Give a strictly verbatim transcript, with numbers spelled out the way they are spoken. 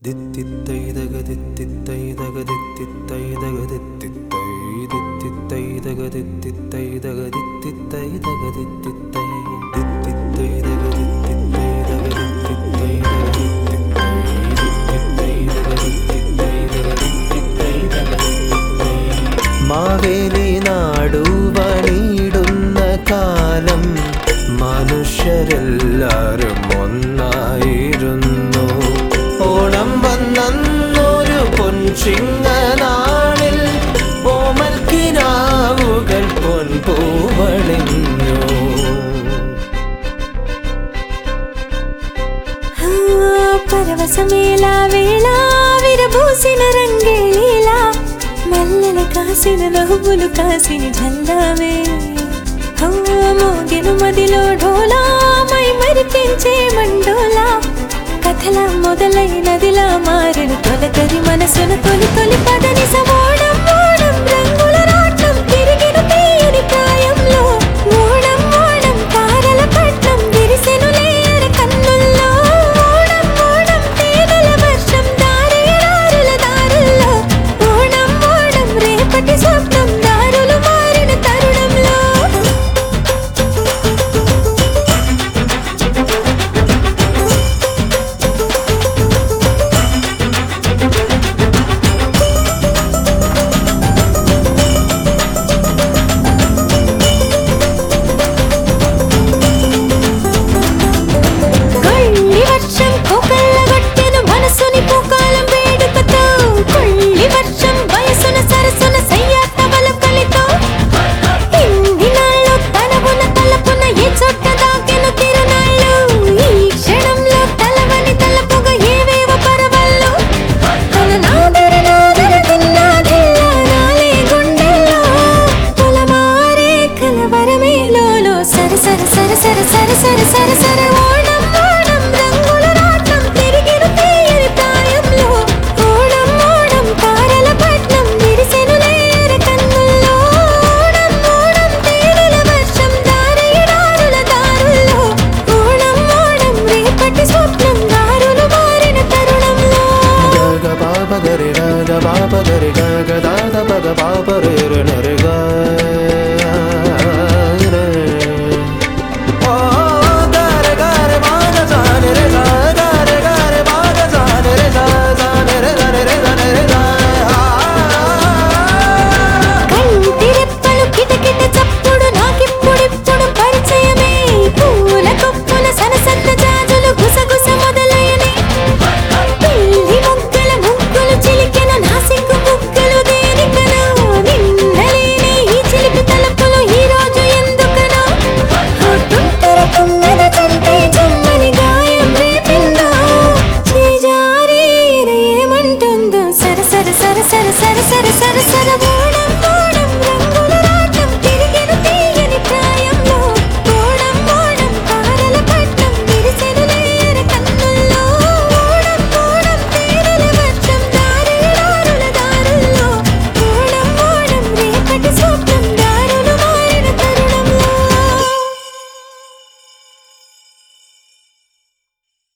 മാവേലി നാടുവണിടുന്ന കാലം മനുഷ്യരെല്ലാരും ഒന്നായിരുന്നു. ഓണം വന്നൊരു പൊൻചിങ്ങനാളിൽ ഓമൽക്കിനാവുകൾ പൊൻപൂവണിഞ്ഞു. పరవశమేళ వేళ విరబూసిన రంగేళ మల్లెల కాసిన నవ్వులు కాసిన జల్లావే మోగిన మదిలో ఢోలా మై మరిపించే మండోలా కథల మొదలైనదిలా మారిన తొలకరి మనసును తొలి తొలి పదని సమోడం మోడం రంగుల రాట్నం తిరిగిన తీయని ప్రాయంలో మోడం మోడం తారల పట్నం విరిసెను లేర కన్నుల్లో మోడం మోడం తేనెల వర్షం దారి దారుల దారుల్లో మోడం మోడం రేపటి స్వప్నం దారులు మారిన తరుణంలో Baba